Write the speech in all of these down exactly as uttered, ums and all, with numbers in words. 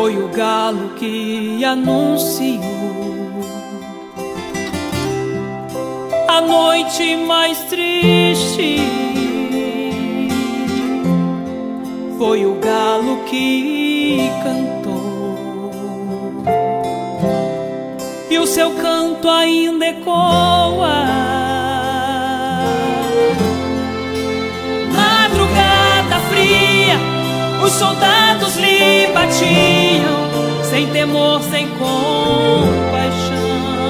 Foi o galo que anunciou a noite mais triste. Foi o galo que cantou, e o seu canto ainda ecoa. Madrugada fria, os soldados lhe batiam, sem temor, sem compaixão.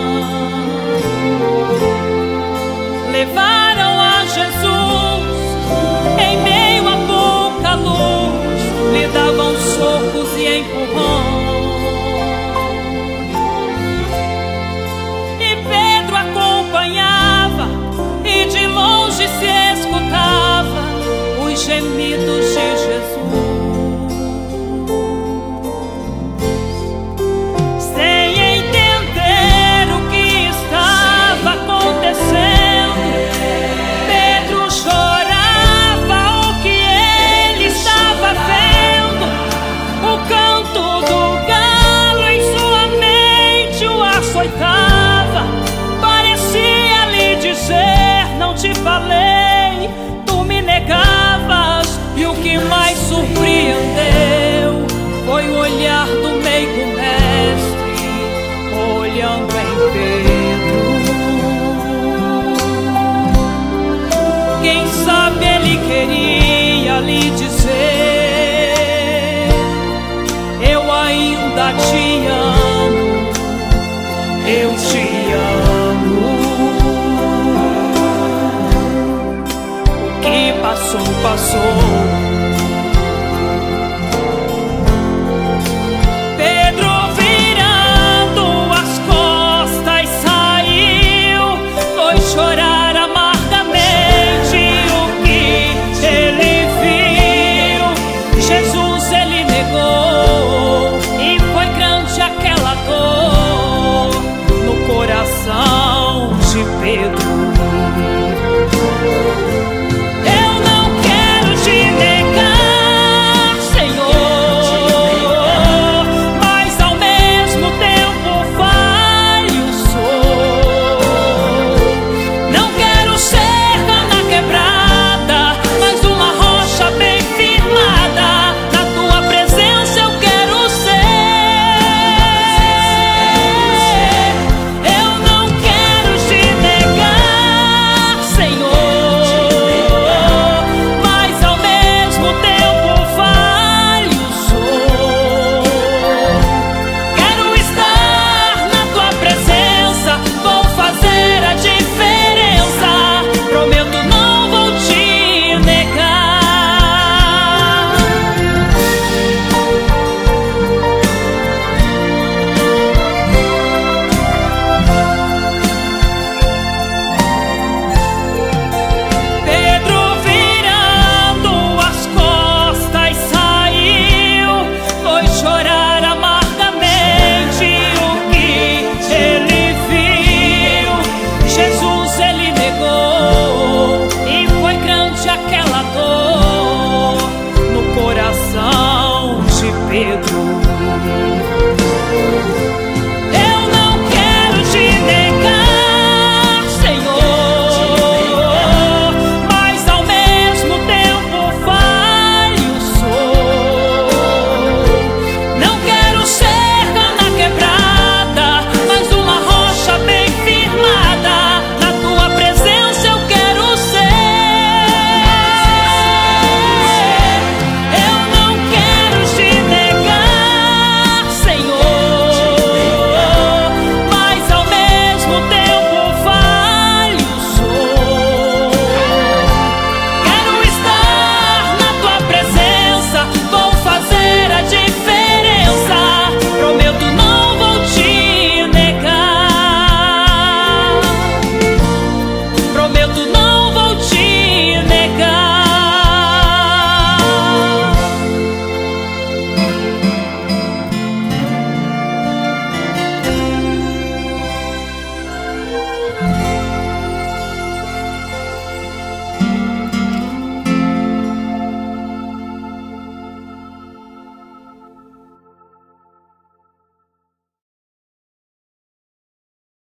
Levaram a Jesus em meio a pouca luz, lhe davam socos e empurrão. E Pedro acompanhava, e de longe se escutava os gemidos de Jesus. Parecia lhe dizer: não te falei, tu me negavas. E o que mais surpreendeu foi o olhar do meigo mestre, olhando em Pedro. Quem sabe ele queria lhe dizer: eu ainda te amo, eu te amo. O que passou, passou.